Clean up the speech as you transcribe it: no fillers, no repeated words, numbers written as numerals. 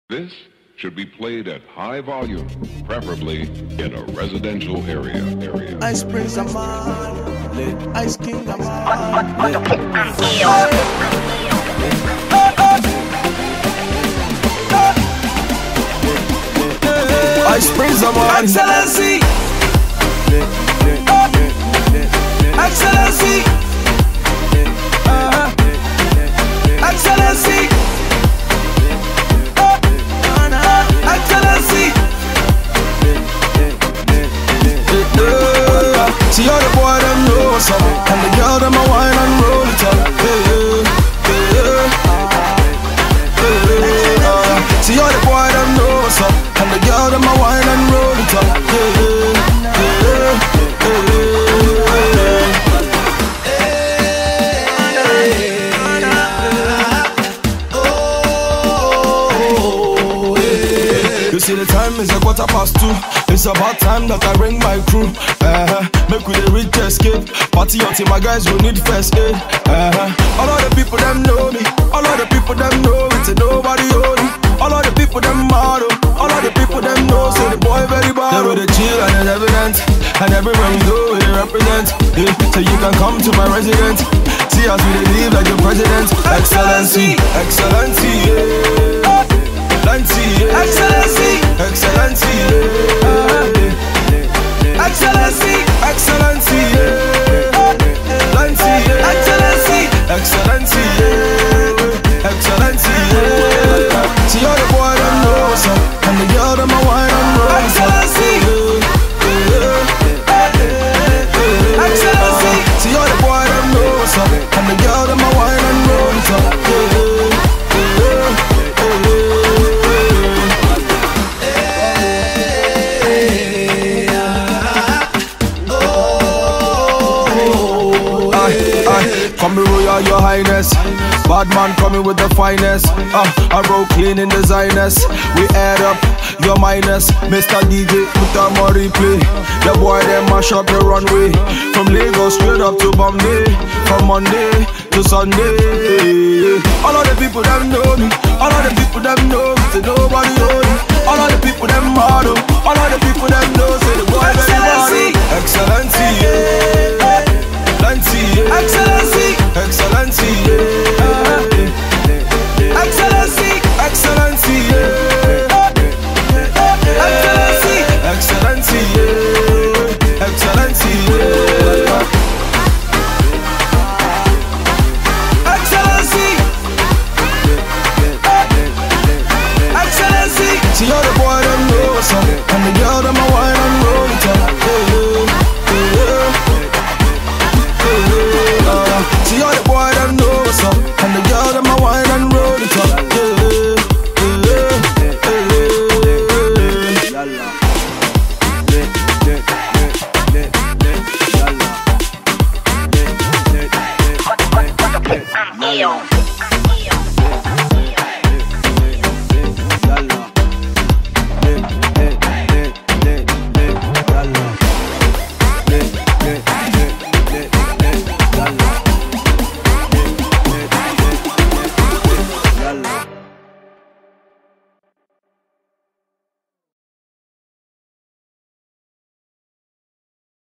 This should be played at high volume, preferably in a residential area. Ice Prince I'm on, lit. Ice King I'm on, lit. Ice Prince I'm on, Excellency, Excellency, Excellency, Excellency. See all the boy them know what's up, and the girl them a wine and roll it up. See all the boy them know what's up, and the girl them a wine and roll it up. You see the time is 2:15. It's about time that I bring my crew. Make we the rich escape. Party until my guys will need first aid. All of the people them know me. All of the people them know it's a nobody only. All of the people them model. All of the people them know say the boy very bad. They with the chill and it's evident. And everywhere we go we represent. So you can come to my residence. See us we live like the president. Excellency, Excellency, yeah. Excellency, Excellency, Excellency, Excellency, Excellency, Excellency, Excellency. See all the boy them know what's up, and the girl them a wine and roll. Excellency, Excellency. See all the boy them know what's up, and the girl them a wine and roll it up. Come be royal, your highness. Bad man coming with the finest. I roll clean in designers. We add up your minus. Mr. DJ, put on more replay. The boy them mash up the runway. From Lagos straight up to Bombay. From Monday to Sunday. All of the people them know me. All of the people them know me. Say nobody own me. All of the people them model. All of the people them know. Say the boy very model. Excellency, yeah. Excellency, Excellency, yeah. Excellency, Excellency, yeah. Excellency, Excellency, yeah. Excellency, yeah. Excellency, Excellency. See all the boy them know what's up, and the girl them a wine and roll it up. See all the boy them know what's up, and the girl them a wine and roll it up. Yo.